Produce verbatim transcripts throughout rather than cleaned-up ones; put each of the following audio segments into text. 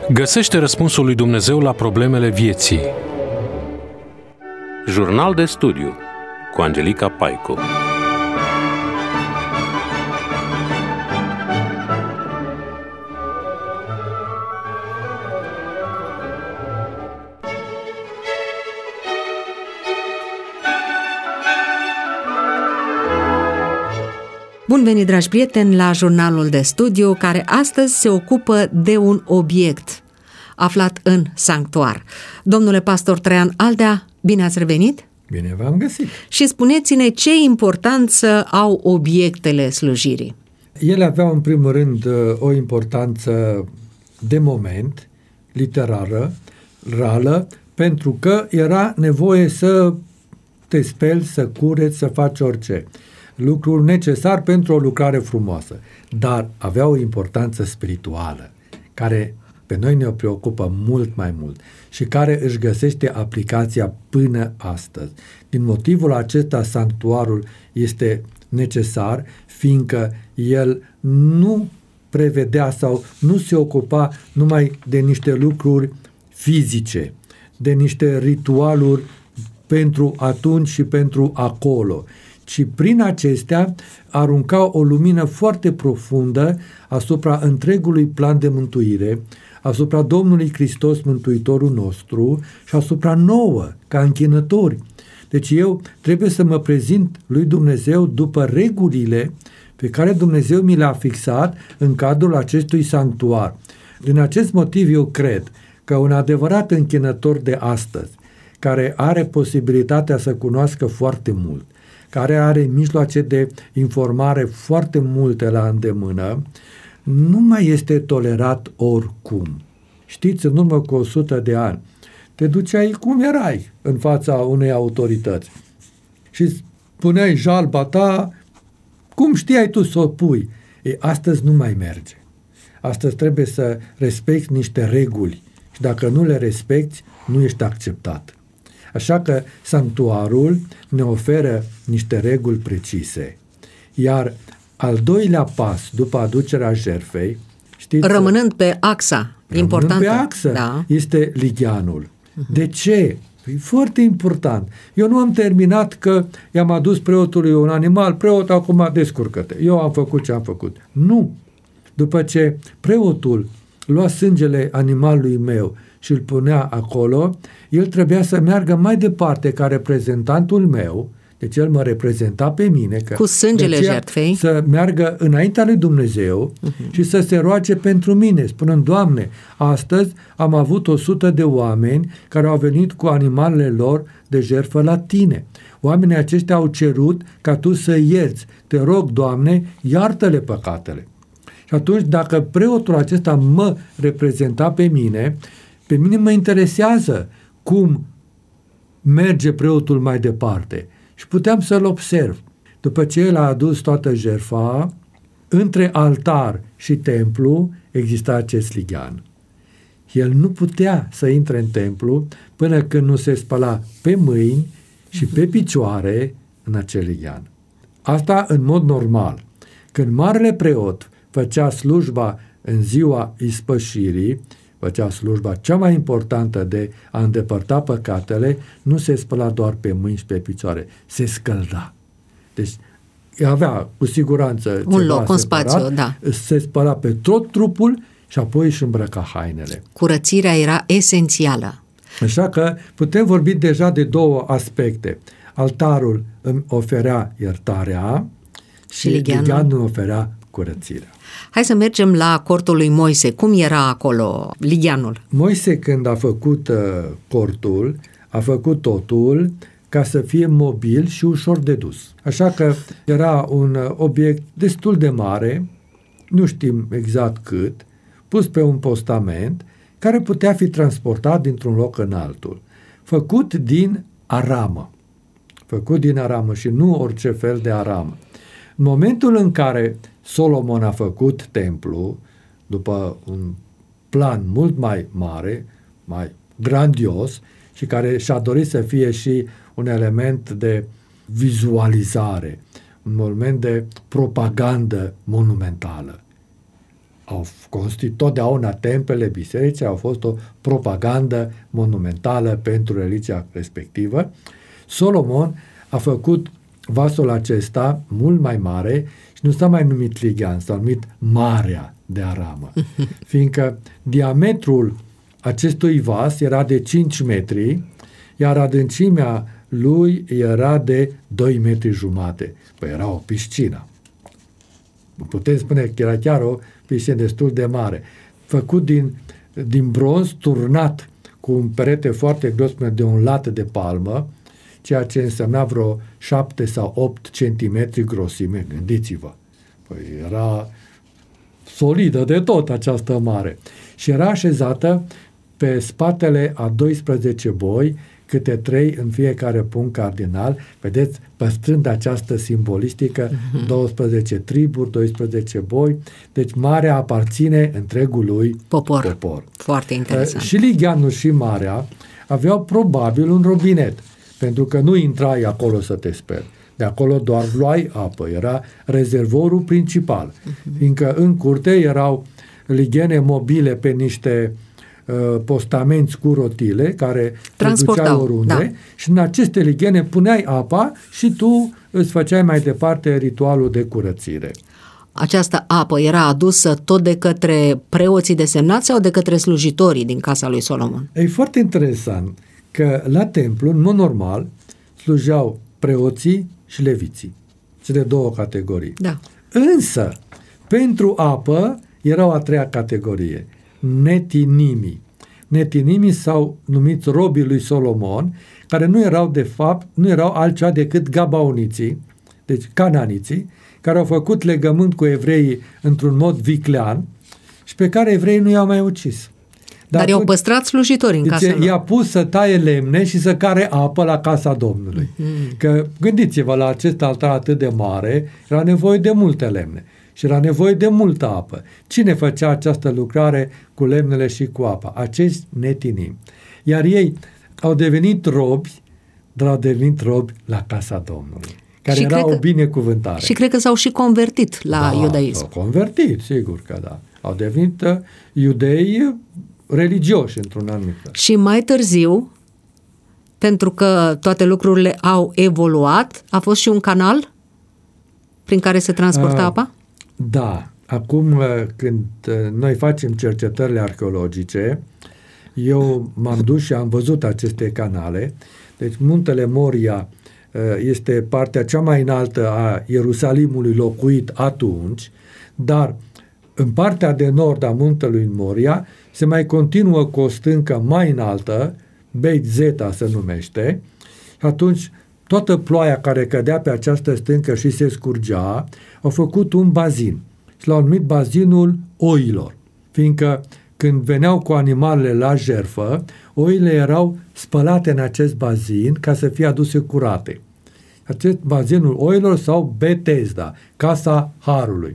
Găsește răspunsul lui Dumnezeu la problemele vieții. Jurnal de studiu cu Angelica Paicu. Bun venit, dragi prieteni, la jurnalul de studiu, care astăzi se ocupă de un obiect aflat în sanctuar. Domnule pastor Traian Aldea, bine ați revenit! Bine v-am găsit! Și spuneți-ne ce importanță au obiectele slujirii. Ele aveau în primul rând o importanță de moment, literară, reală, pentru că era nevoie să te speli, să cureți, să faci orice. Lucrul necesar pentru o lucrare frumoasă, dar avea o importanță spirituală, care pe noi ne preocupă mult mai mult și care își găsește aplicația până astăzi. Din motivul acesta, sanctuarul este necesar, fiindcă el nu prevedea sau nu se ocupa numai de niște lucruri fizice, de niște ritualuri pentru atunci și pentru acolo, ci prin acestea arunca o lumină foarte profundă asupra întregului plan de mântuire, asupra Domnului Hristos, Mântuitorul nostru, și asupra nouă, ca închinători. Deci eu trebuie să mă prezint lui Dumnezeu după regulile pe care Dumnezeu mi le-a fixat în cadrul acestui sanctuar. Din acest motiv eu cred că un adevărat închinător de astăzi, care are posibilitatea să cunoască foarte mult, care are mijloace de informare foarte multe la îndemână, nu mai este tolerat oricum. Știți, în urmă cu o sută de ani, te duceai cum erai în fața unei autorități și puneai jalba ta cum știai tu să o pui. Ei, astăzi nu mai merge. Astăzi trebuie să respecti niște reguli și dacă nu le respecti, nu ești acceptat. Așa că sanctuarul ne oferă niște reguli precise. Iar al doilea pas după aducerea jertfei, știți, rămânând pe axa importantă, pe axă, da, este ligheanul. Uh-huh. De ce? E foarte important. Eu nu am terminat că i-am adus preotului un animal, preot, acum descurcă-te. Eu am făcut ce am făcut. Nu. După ce preotul lua sângele animalului meu și îl punea acolo, el trebuia să meargă mai departe ca reprezentantul meu, deci el mă reprezenta pe mine, că cu sângele jertfei, să meargă înaintea lui Dumnezeu uh-huh. și să se roage pentru mine, spunând: Doamne, astăzi am avut o sută de oameni care au venit cu animalele lor de jertfă la tine. Oamenii aceștia au cerut ca tu să ierți. Te rog, Doamne, iartă-le păcatele. Și atunci, dacă preotul acesta mă reprezenta pe mine, pe mine mă interesează cum merge preotul mai departe. Și puteam să-l observ. După ce el a adus toată jertfa, între altar și templu exista acest lighean. El nu putea să intre în templu până când nu se spăla pe mâini și pe picioare în acel lighean. Asta în mod normal. Când marele preot făcea slujba în ziua ispășirii, făcea slujba cea mai importantă de a îndepărta păcatele, nu se spăla doar pe mâini și pe picioare, se scălda. Deci avea cu siguranță un loc, un spațiu, da. Se spăla pe tot trupul și apoi își îmbrăca hainele. Curățirea era esențială. Așa că putem vorbi deja de două aspecte. Altarul îmi oferea iertarea și, și ligheanul. ligheanul îmi oferea curățirea. Hai să mergem la cortul lui Moise. Cum era acolo ligheanul? Moise, când a făcut uh, cortul, a făcut totul ca să fie mobil și ușor de dus. Așa că era un uh, obiect destul de mare, nu știm exact cât, pus pe un postament, care putea fi transportat dintr-un loc în altul. Făcut din aramă. Făcut din aramă și nu orice fel de aramă. În momentul în care Solomon a făcut templu, după un plan mult mai mare, mai grandios și care și-a dorit să fie și un element de vizualizare, un moment de propagandă monumentală. au constituit totdeauna templele, biserici, au fost o propagandă monumentală pentru religia respectivă. Solomon a făcut vasul acesta mult mai mare și nu s-a mai numit Ligan, s-a numit Marea de Aramă, fiindcă diametrul acestui vas era de cinci metri, iar adâncimea lui era de doi metri jumate. Păi era o piscină. Putem spune că era chiar o piscină destul de mare. Făcut din, din bronz, turnat cu un perete foarte gros de un lat de palmă, ceea ce însemna vreo șapte sau opt centimetri grosime. Gândiți-vă. Păi era solidă de tot această mare. Și era așezată pe spatele a doisprezece boi, câte trei în fiecare punct cardinal, vedeți, păstrând această simbolistică, uh-huh. doisprezece triburi, doisprezece boi, deci marea aparține întregului popor. popor. Foarte interesant. Uh, și Ligheanul și marea aveau probabil un robinet, pentru că nu intrai acolo să te speli. De acolo doar luai apă, era rezervorul principal, uh-huh. fiindcă în curte erau lighene mobile pe niște postamenți cu rotile care transportau oriunde, da. Și în aceste lighene puneai apa și tu îți făceai mai departe ritualul de curățire. Această apă era adusă tot de către preoții desemnați sau de către slujitorii din casa lui Solomon? E foarte interesant că la templu, în mod normal, slujeau preoții și leviții, cele două categorii. Da. Însă, pentru apă era o a treia categorie, netinimii. Netinimii s-au numit robii lui Solomon, care nu erau de fapt, nu erau altceva decât gabaoniții, deci cananiții, care au făcut legământ cu evreii într-un mod viclean și pe care evreii nu i-au mai ucis. Dar, Dar i-au păstrat slujitori în casa lor. I-a pus să taie lemne și să care apă la casa Domnului. Mm-hmm. Că gândiți-vă, la acest altar atât de mare era nevoie de multe lemne. Și era nevoie de multă apă. Cine făcea această lucrare cu lemnele și cu apa? Acești netinimi. Iar ei au devenit robi, dar au devenit robi la casa Domnului, care și era o binecuvântare. Și cred că s-au și convertit la da, iudaism. S-au convertit, sigur că da. Au devenit uh, iudei religioși într-un anumit fel. Și mai târziu, pentru că toate lucrurile au evoluat, a fost și un canal prin care se transporta uh, apa? Da, acum când noi facem cercetările arheologice, eu m-am dus și am văzut aceste canale. Deci muntele Moria este partea cea mai înaltă a Ierusalimului locuit atunci, dar în partea de nord a muntelui Moria se mai continuă cu o stâncă mai înaltă, Beit Zeta se numește, și atunci toată ploaia care cădea pe această stâncă și se scurgea, au făcut un bazin și l-au numit bazinul oilor, fiindcă când veneau cu animalele la jertfă, oile erau spălate în acest bazin ca să fie aduse curate. Acest bazinul oilor sau Betesda, casa Harului.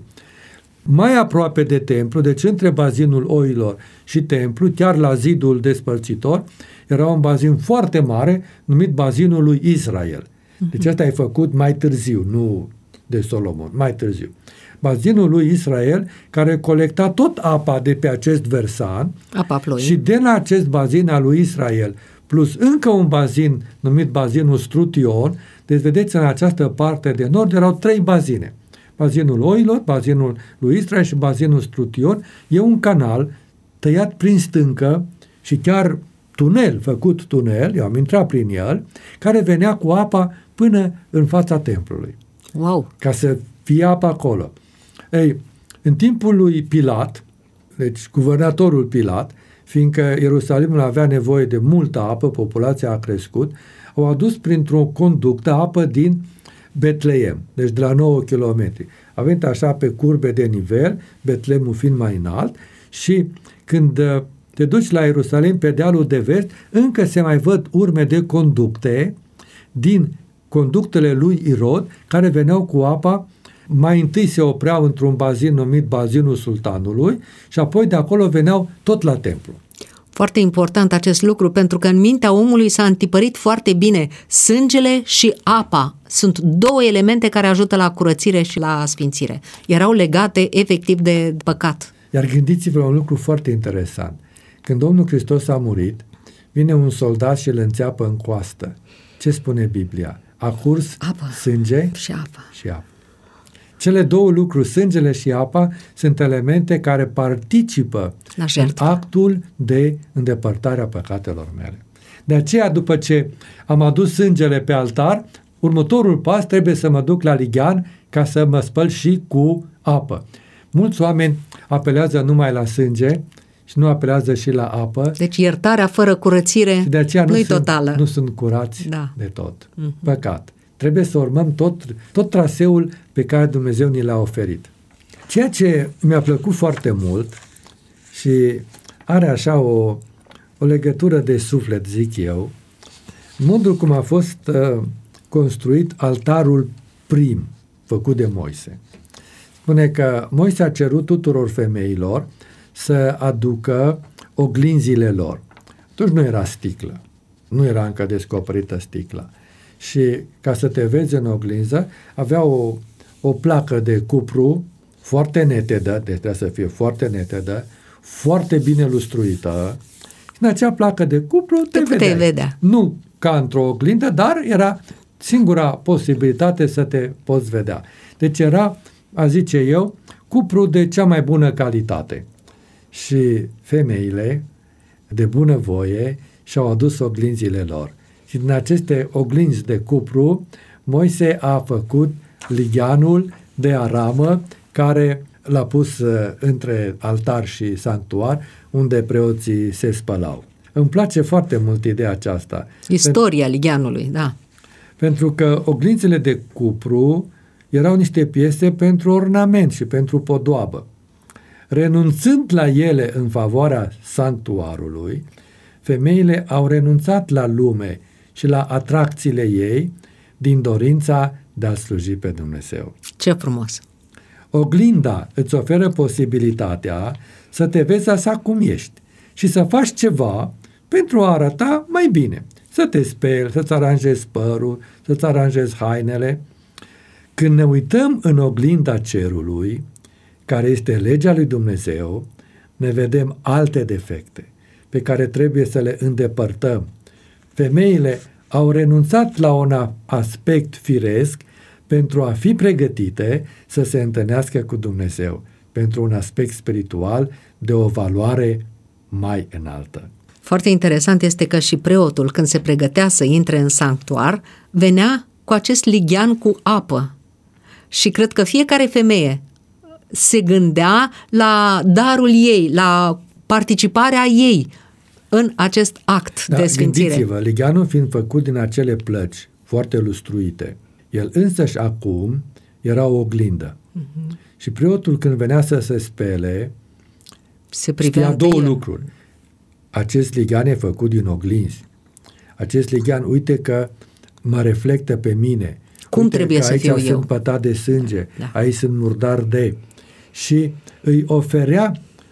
Mai aproape de templu, deci între bazinul oilor și templu, chiar la zidul despărțitor, era un bazin foarte mare numit bazinul lui Israel. Deci asta e făcut mai târziu, nu de Solomon, mai târziu. Bazinul lui Israel, care colecta tot apa de pe acest versan, apa ploii. Și de la acest bazin al lui Israel, plus încă un bazin numit bazinul Strution, deci vedeți, în această parte de nord erau trei bazine. Bazinul oilor, bazinul lui Israel și bazinul Strution. E un canal tăiat prin stâncă și chiar tunel, făcut tunel, eu am intrat prin el, care venea cu apa până în fața templului. Wow! Ca să fie apă acolo. Ei, în timpul lui Pilat, deci guvernatorul Pilat, fiindcă Ierusalimul avea nevoie de multă apă, populația a crescut, au adus printr-o conductă apă din Betleem, deci de la nouă kilometri. A venit așa pe curbe de nivel, Betleemul fiind mai înalt, și când te duci la Ierusalim pe dealul de vest, încă se mai văd urme de conducte din conductele lui Irod, care veneau cu apa. Mai întâi se opreau într-un bazin numit bazinul sultanului și apoi de acolo veneau tot la templu. Foarte important acest lucru, pentru că în mintea omului s-a întipărit foarte bine sângele și apa. Sunt două elemente care ajută la curățire și la sfințire. Erau legate efectiv de păcat. Iar gândiți-vă la un lucru foarte interesant. Când Domnul Hristos a murit, vine un soldat și îl înțeapă în coastă. Ce spune Biblia? A curs apă. Sânge și apă. și apă. Cele două lucruri, sângele și apa, sunt elemente care participă în actul de îndepărtare a păcatelor mele. De aceea, după ce am adus sângele pe altar, următorul pas trebuie să mă duc la lighean ca să mă spăl și cu apă. Mulți oameni apelează numai la sânge și nu apelează și la apă. Deci iertarea fără curățire și de aceea nu nu-i sunt, totală. Nu sunt curați da. de tot. Uh-huh. Păcat. Trebuie să urmăm tot, tot traseul pe care Dumnezeu ni l-a oferit. Ceea ce mi-a plăcut foarte mult și are așa o, o legătură de suflet, zic eu, modul cum a fost uh, construit altarul prim făcut de Moise. Spune că Moise a cerut tuturor femeilor să aducă oglinzile lor. Atunci nu era sticlă, nu era încă descoperită sticla. Și ca să te vezi în oglinză, avea o, o placă de cupru foarte netedă, deci trebuie să fie foarte netedă, foarte bine lustruită. Și în acea placă de cupru te, te vedeai. vedea. Nu ca într-o oglindă, dar era singura posibilitate să te poți vedea. Deci era, a zice eu, cupru de cea mai bună calitate. Și femeile de bunăvoie și-au adus oglinzile lor. Și din aceste oglinzi de cupru, Moise a făcut ligheanul de aramă care l-a pus între altar și sanctuar, unde preoții se spălau. Îmi place foarte mult ideea aceasta. Istoria Pen- ligheanului, da. Pentru că oglinzile de cupru erau niște piese pentru ornament și pentru podoabă. Renunțând la ele în favoarea sanctuarului, femeile au renunțat la lume și la atracțiile ei din dorința de a sluji pe Dumnezeu. Ce frumos! Oglinda îți oferă posibilitatea să te vezi așa cum ești și să faci ceva pentru a arăta mai bine. Să te speli, să-ți aranjezi părul, să-ți aranjezi hainele. Când ne uităm în oglinda cerului, care este legea lui Dumnezeu, ne vedem alte defecte pe care trebuie să le îndepărtăm. Femeile au renunțat la un aspect firesc pentru a fi pregătite să se întâlnească cu Dumnezeu, pentru un aspect spiritual de o valoare mai înaltă. Foarte interesant este că și preotul, când se pregătea să intre în sanctuar, venea cu acest lighean cu apă. Și cred că fiecare femeie se gândea la darul ei, la participarea ei în acest act da, de sfințire. Gândiți-vă, ligheanul fiind făcut din acele plăci foarte lustruite, el însăși acum era o oglindă. Uh-huh. Și preotul când venea să se spele, se știa două el. lucruri. Acest lighean e făcut din oglinzi. Acest lighean, uite că mă reflectă pe mine. Cum uite trebuie că să aici fiu sunt eu? pătat de sânge, da. Aici sunt murdar de. Și îi oferea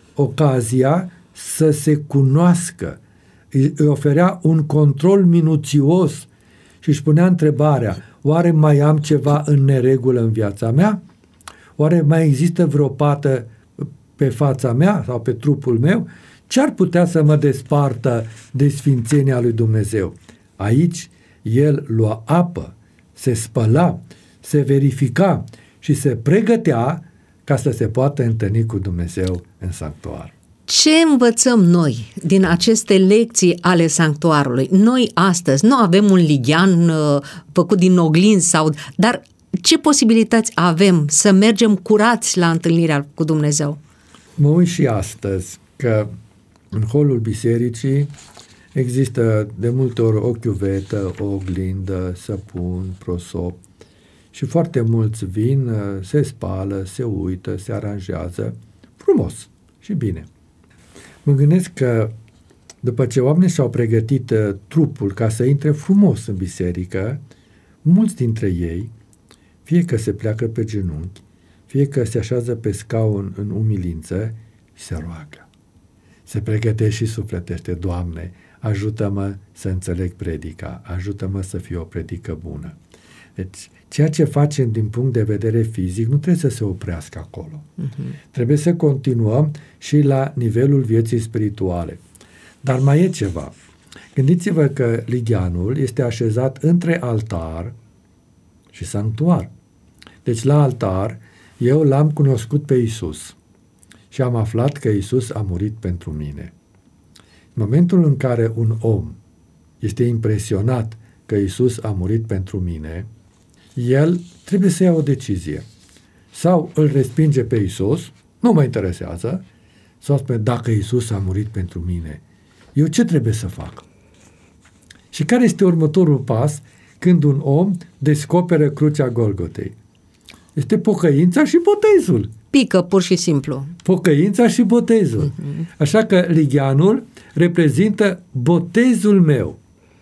ocazia să se cunoască. Îi oferea un control minuțios și își punea întrebarea, oare mai am ceva în neregulă în viața mea? Oare mai există vreo pată pe fața mea sau pe trupul meu? Ce ar putea să mă despartă de sfințenia lui Dumnezeu? Aici el lua apă, se spăla, se verifica și se pregătea ca să se poată întâlni cu Dumnezeu în sanctuar. Ce învățăm noi din aceste lecții ale sanctuarului? Noi astăzi nu avem un lighean uh, făcut din oglinzi, sau, dar ce posibilități avem să mergem curați la întâlnirea cu Dumnezeu? Mă uit și astăzi că în holul bisericii există de multe ori o chiuvetă, o oglindă, săpun, prosop și foarte mulți vin, se spală, se uită, se aranjează frumos și bine. Mă gândesc că după ce oamenii și-au pregătit trupul ca să intre frumos în biserică, mulți dintre ei, fie că se pleacă pe genunchi, fie că se așează pe scaun în umilință și se roagă. Se pregătește și sufletește, Doamne, ajută-mă să înțeleg predica, ajută-mă să fie o predică bună. Deci, ceea ce facem din punct de vedere fizic nu trebuie să se oprească acolo. Uh-huh. Trebuie să continuăm și la nivelul vieții spirituale. Dar mai e ceva. Gândiți-vă că ligheanul este așezat între altar și sanctuar. Deci la altar eu l-am cunoscut pe Iisus și am aflat că Iisus a murit pentru mine. În momentul în care un om este impresionat că Iisus a murit pentru mine, el trebuie să ia o decizie. Sau îl respinge pe Iisus, nu mă interesează, sau spune, dacă Iisus a murit pentru mine, eu ce trebuie să fac? Și care este următorul pas când un om descoperă crucea Golgotei? Este pocăința și botezul. Pică, pur și simplu. Pocăința și botezul. Uh-huh. Așa că ligheanul reprezintă botezul meu.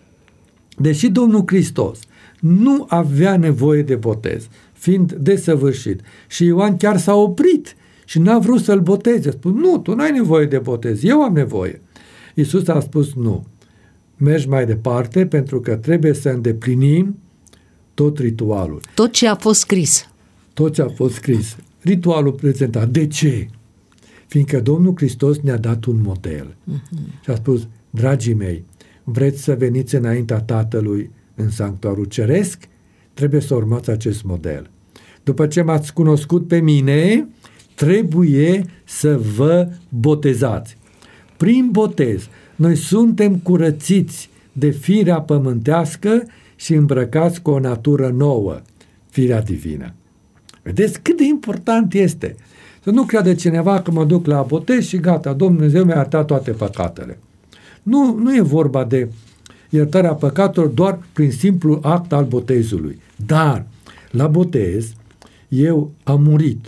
Deși Domnul Hristos nu avea nevoie de botez, fiind desăvârșit, și Ioan chiar s-a oprit și n-a vrut să-l boteze. A spus, nu, tu n-ai nevoie de botez, eu am nevoie. Iisus a spus, nu, mergi mai departe pentru că trebuie să îndeplinim tot ritualul. Tot ce a fost scris. Tot ce a fost scris. Ritualul prezentat. De ce? Fiindcă Domnul Hristos ne-a dat un model. Uh-huh. Și a spus, dragii mei, vreți să veniți înaintea Tatălui în sanctuarul ceresc? Trebuie să urmați acest model. După ce m-ați cunoscut pe mine, trebuie să vă botezați. Prin botez, noi suntem curățiți de firea pământească și îmbrăcați cu o natură nouă, firea divină. Vedeți cât de important este. Să nu creadă cineva că mă duc la botez și gata, Dumnezeu mi-a iertat toate păcatele. Nu, nu e vorba de iertarea păcatelor doar prin simplu act al botezului. Dar la botez eu am murit.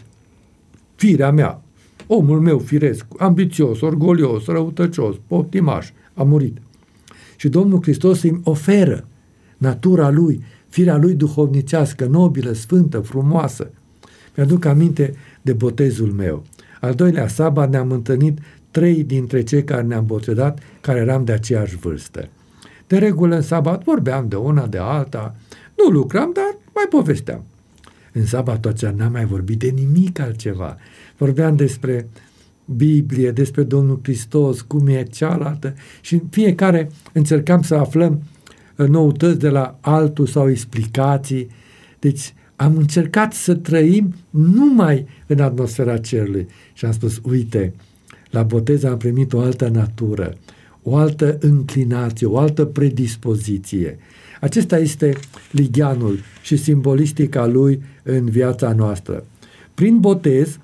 Firea mea, omul meu firesc, ambițios, orgolios, răutăcios, poftimaș, a murit. Și Domnul Hristos îmi oferă natura Lui, firea Lui duhovnicească, nobilă, sfântă, frumoasă. Mi-aduc aminte de botezul meu. Al doilea sabat ne-am întâlnit trei dintre cei care ne-am botezat, care eram de aceeași vârstă. De regulă în sabat vorbeam de una, de alta, nu lucram, dar mai povesteam. În sabatul acela n-am mai vorbit de nimic altceva. Vorbeam despre Biblie, despre Domnul Hristos, cum e cealaltă și fiecare încercam să aflăm noutăți de la altul sau explicații. Deci am încercat să trăim numai în atmosfera cerului și am spus, uite, la botez am primit o altă natură, o altă înclinație, o altă predispoziție. Acesta este ligheanul și simbolistica lui în viața noastră. Prin botez,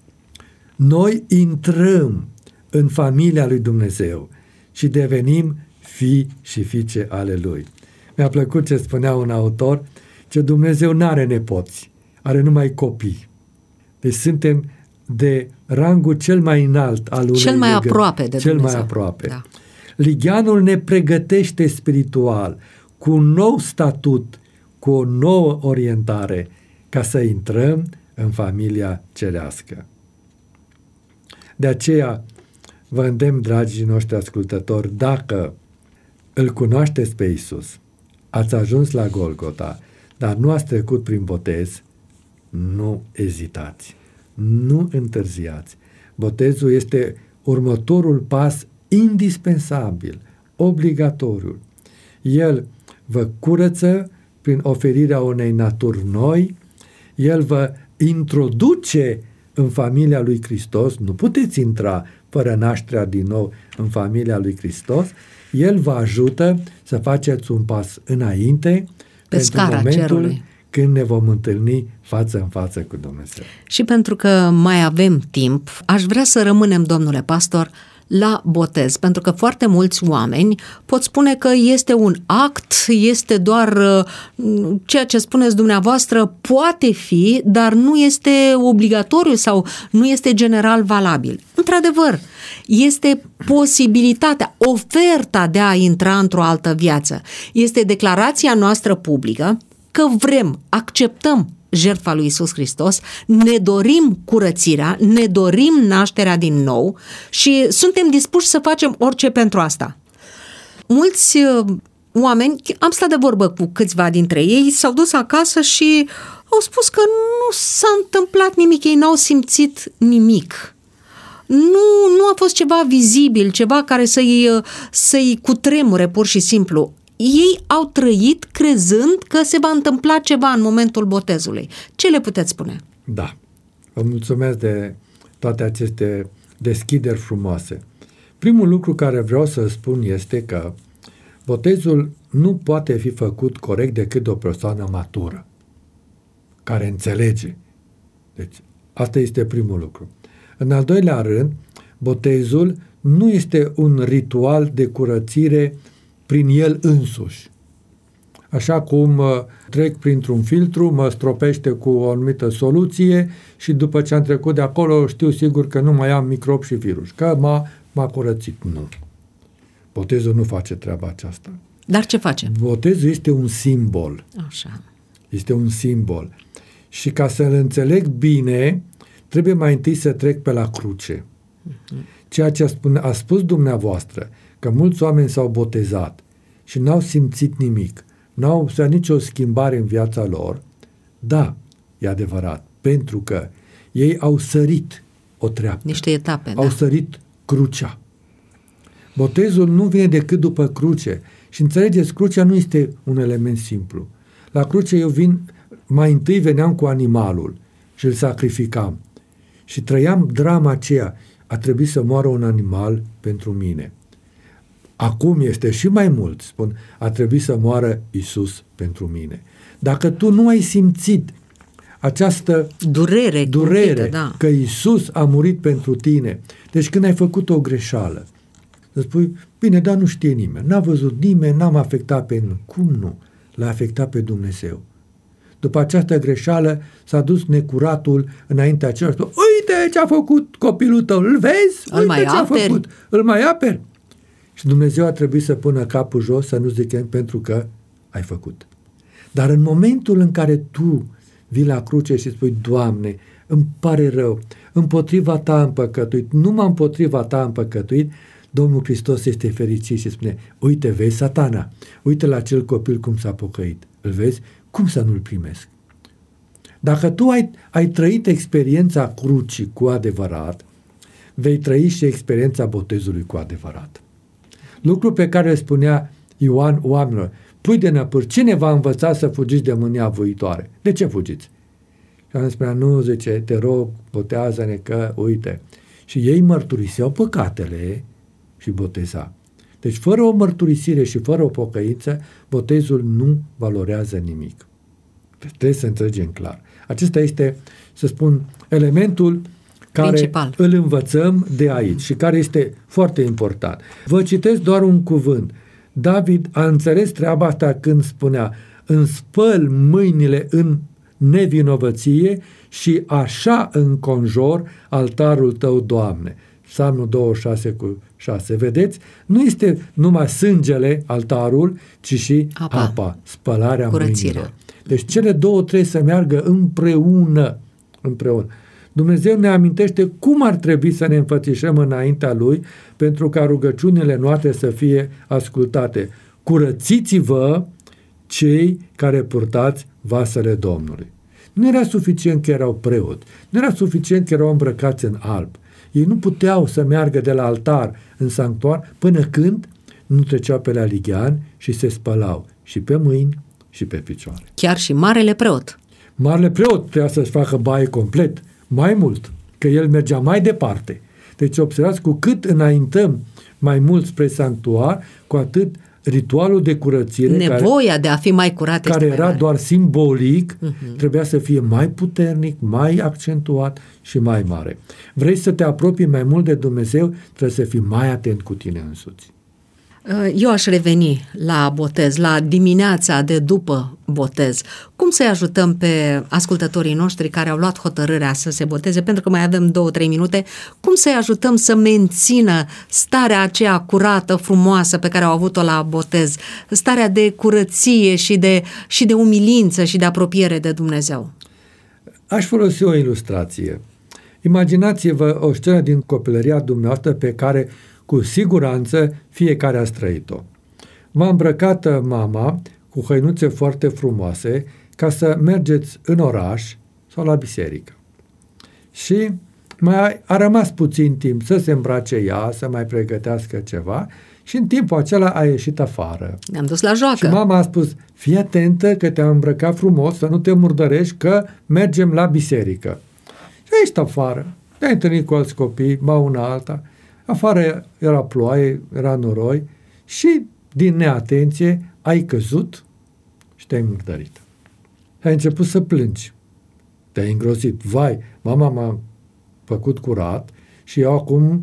noi intrăm în familia lui Dumnezeu și devenim fii și fiice ale lui. Mi-a plăcut ce spunea un autor, că Dumnezeu n-are nepoți, are numai copii. Deci suntem de rangul cel mai înalt al unei Cel mai legări. aproape de Cel Dumnezeu. mai aproape. Da. Ligheanul ne pregătește spiritual cu un nou statut, cu o nouă orientare, ca să intrăm în familia cerească. De aceea vă îndemn, dragii noștri ascultători, dacă îl cunoașteți pe Iisus, ați ajuns la Golgota, dar nu ați trecut prin botez, nu ezitați, nu întârziați. Botezul este următorul pas indispensabil, obligatoriu. El vă curăță prin oferirea unei naturi noi, el vă introduce în familia lui Hristos, nu puteți intra fără nașterea din nou în familia lui Hristos, el vă ajută să faceți un pas înainte pe pentru scara momentul cerului, când ne vom întâlni față în față cu Dumnezeu. Și pentru că mai avem timp, aș vrea să rămânem, domnule pastor, la botez, pentru că foarte mulți oameni pot spune că este un act, este doar uh, ceea ce spuneți dumneavoastră, poate fi, dar nu este obligatoriu sau nu este general valabil. Într-adevăr, este posibilitatea, oferta de a intra într-o altă viață. Este declarația noastră publică că vrem, acceptăm jertfa lui Iisus Hristos, ne dorim curățirea, ne dorim nașterea din nou și suntem dispuși să facem orice pentru asta. Mulți oameni, am stat de vorbă cu câțiva dintre ei, s-au dus acasă și au spus că nu s-a întâmplat nimic, ei n-au simțit nimic. Nu, nu a fost ceva vizibil, ceva care să-i, să-i cutremure pur și simplu. Ei au trăit crezând că se va întâmpla ceva în momentul botezului. Ce le puteți spune? Da, vă mulțumesc de toate aceste deschideri frumoase. Primul lucru care vreau să spun este că botezul nu poate fi făcut corect decât de o persoană matură, care înțelege. Deci, asta este primul lucru. În al doilea rând, botezul nu este un ritual de curățire prin el însuși. Așa cum uh, trec printr-un filtru, mă stropește cu o anumită soluție și după ce am trecut de acolo știu sigur că nu mai am microbi și virus, că m-a, m-a curățit. Nu. Botezul nu face treaba aceasta. Dar ce face? Botezul este un simbol. Așa. Este un simbol. Și ca să-l înțeleg bine, trebuie mai întâi să trec pe la cruce. Ceea ce a, spune, a spus dumneavoastră, că mulți oameni s-au botezat și n-au simțit nimic, n-au observat nicio schimbare în viața lor, da, e adevărat, pentru că ei au sărit o treaptă. Niște etape, Au da. sărit crucea. Botezul nu vine decât după cruce. Și înțelegeți, crucea nu este un element simplu. La cruce eu vin, mai întâi veneam cu animalul și îl sacrificam. Și trăiam drama aceea. A trebuit să moară un animal pentru mine. Acum este și mai mult, spun, a trebuit să moară Iisus pentru mine. Dacă tu nu ai simțit această durere, durere cumplită, da. că Iisus a murit pentru tine, deci când ai făcut o greșeală, să spui, bine, dar nu știe nimeni, n-a văzut nimeni, n-am afectat pe nimeni. Cum nu? L-a afectat pe Dumnezeu. După această greșeală s-a dus necuratul înaintea aceea și spune, uite ce a făcut copilul tău, îl vezi? Îl Uite mai ce a aperi. făcut. Îl mai aperi. Și Dumnezeu a trebuit să pună capul jos, să nu zică pentru că ai făcut. Dar în momentul în care tu vii la cruce și spui, Doamne, îmi pare rău, împotriva ta am păcătuit, numai împotriva ta am păcătuit, Domnul Hristos este fericit și spune, uite, vezi, Satana, uite la acel copil cum s-a pocăit, îl vezi? Cum să nu-l primesc? Dacă tu ai, ai trăit experiența crucii cu adevărat, vei trăi și experiența botezului cu adevărat. Lucru pe care îl spunea Ioan oamenilor, pui de năpâr, cine v-a învățat să fugiți de mânia voitoare? De ce fugiți? Și am spunea, nu, zice, te rog, botează-ne că, uite. Și ei mărturiseau păcatele și boteza. Deci fără o mărturisire și fără o pocăință, botezul nu valorează nimic. Deci trebuie să înțelegem clar. Acesta este, să spun, elementul care principal. Îl învățăm de aici și care este foarte important. Vă citesc doar un cuvânt. David a înțeles treaba asta când spunea, îmi spăl mâinile în nevinovăție și așa înconjor altarul tău, Doamne. Psalmul douăzeci și șase cu șase. Vedeți? Nu este numai sângele, altarul, ci și apa, apa spălarea curățirea. mâinilor. Deci cele două trebuie să meargă împreună. împreună. Dumnezeu ne amintește cum ar trebui să ne înfățișăm înaintea Lui pentru ca rugăciunile noastre să fie ascultate. Curățiți-vă cei care purtați vasele Domnului. Nu era suficient că erau preoți, nu era suficient că erau îmbrăcați în alb. Ei nu puteau să meargă de la altar în sanctuar până când nu treceau pe la lighean și se spălau și pe mâini și pe picioare. Chiar și marele preot. Marele preot trebuia să-și facă baie complet, mai mult, că el mergea mai departe. Deci observați, cu cât înaintăm mai mult spre sanctuar, cu atât ritualul de curățire, nevoia care, de a fi mai curat care este era mai doar simbolic, uh-huh. trebuia să fie mai puternic, mai accentuat și mai mare. Vrei să te apropii mai mult de Dumnezeu, trebuie să fii mai atent cu tine însuți. Eu aș reveni la botez, la dimineața de după botez. Cum să-i ajutăm pe ascultătorii noștri care au luat hotărârea să se boteze, pentru că mai avem două, trei minute, cum să-i ajutăm să mențină starea aceea curată, frumoasă pe care au avut-o la botez, starea de curăție și de, și de umilință și de apropiere de Dumnezeu? Aș folosi o ilustrație. Imaginați-vă o scenă din copilăria dumneavoastră pe care cu siguranță fiecare a trăit-o. m-a îmbrăcat mama cu hăinuțe foarte frumoase ca să mergeți în oraș sau la biserică. Și mai a rămas puțin timp să se îmbrace ea, să mai pregătească ceva și în timpul acela a ieșit afară. Ne-am dus la joacă. Și mama a spus, fii atentă că te-am îmbrăcat frumos, să nu te murdărești, că mergem la biserică. Și a ieșit afară, te-ai întâlnit cu alți copii, ba una alta, afară era ploaie, era noroi și din neatenție ai căzut și te-ai murdărit. Ai început să plângi. Te-ai îngrozit. Vai, mama m-a făcut curat și eu acum,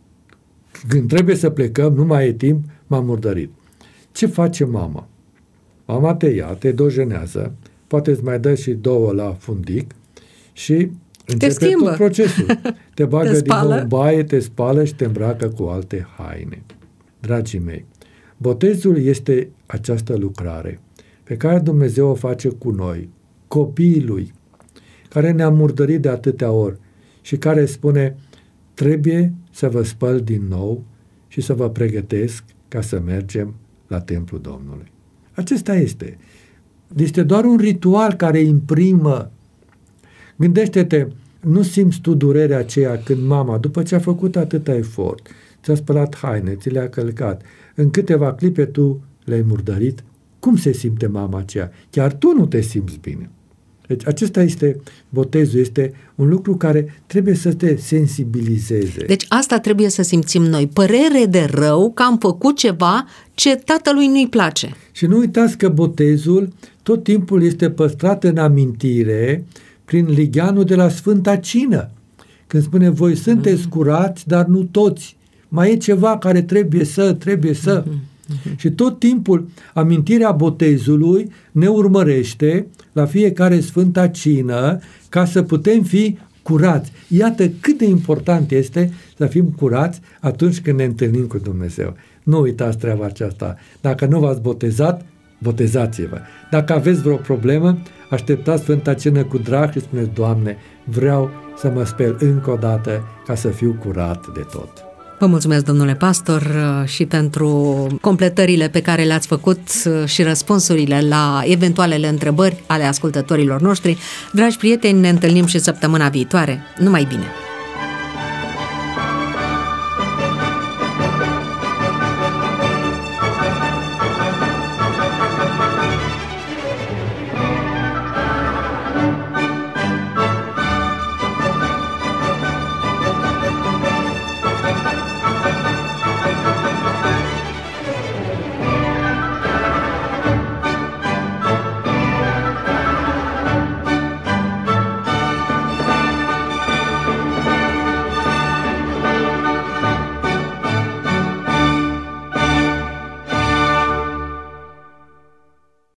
când trebuie să plecăm, nu mai e timp, m-am murdărit. Ce face mama? Mama te ia, te dojenează, poate îți mai dă și două la fundic și începe tot procesul. Te bagă te din nou în baie, te spală și te îmbracă cu alte haine. Dragii mei, botezul este această lucrare pe care Dumnezeu o face cu noi, copiii Lui, care ne-a murdărit de atâtea ori și care spune, trebuie să vă spăl din nou și să vă pregătesc ca să mergem la templul Domnului. Acesta este. Este doar un ritual care imprimă. Gândește-te, nu simți tu durerea aceea când mama, după ce a făcut atâta efort, ți-a spălat haine, ți le-a călcat, în câteva clipe tu le-ai murdărit? Cum se simte mama aceea? Chiar tu nu te simți bine. Deci acesta este botezul, este un lucru care trebuie să te sensibilizeze. Deci asta trebuie să simțim noi, părere de rău că am făcut ceva ce tatălui nu-i place. Și nu uitați că botezul tot timpul este păstrat în amintire prin ligheanul de la Sfânta Cină. Când spune, voi sunteți mm. curați, dar nu toți. Mai e ceva care trebuie să, trebuie să... Mm-hmm. Și tot timpul amintirea botezului ne urmărește la fiecare Sfânta Cină ca să putem fi curați. Iată cât de important este să fim curați atunci când ne întâlnim cu Dumnezeu. Nu uitați treaba aceasta. Dacă nu v-ați botezat, botezați-vă. Dacă aveți vreo problemă, așteptați Sfânta Cină cu drag și spuneți, Doamne, vreau să mă speli încă o dată ca să fiu curat de tot. Vă mulțumesc, domnule pastor, și pentru completările pe care le-ați făcut și răspunsurile la eventualele întrebări ale ascultătorilor noștri. Dragi prieteni, ne întâlnim și săptămâna viitoare. Numai bine!